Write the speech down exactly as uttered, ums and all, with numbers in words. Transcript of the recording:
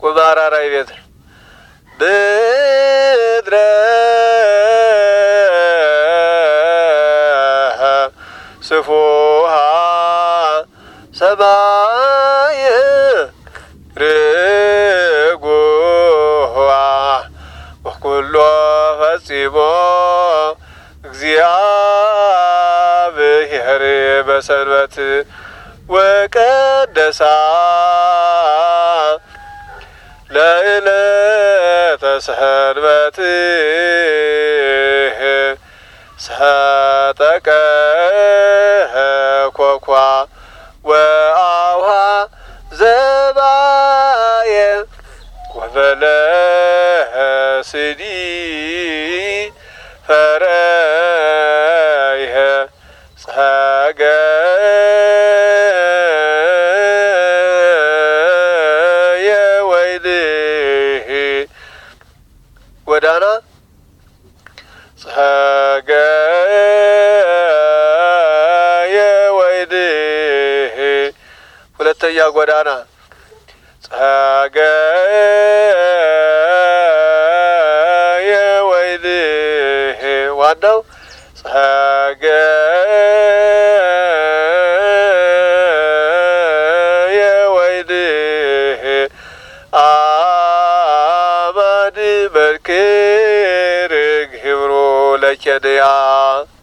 ወባራራይ ቤት ብድረ ስፉሃ ሰማይ ርጉዋ ወኩሎ ፈጺሞ እግዚአብሔር በሰንበት ወቀደሳ ለዕለተ ሰንበት ሰጠቀ ኮኳ ወአውሃ ዘባየ ወበለስዲ ፈረይህ ጸገየ ወይልህ ጎዳና ጸገየ ወይልህ ሁለተኛ ጎዳና ጸገየ ወይልህ ዋናው ጸገየ ወይልህ አማድ መልክር ግብሮ ለኬንያ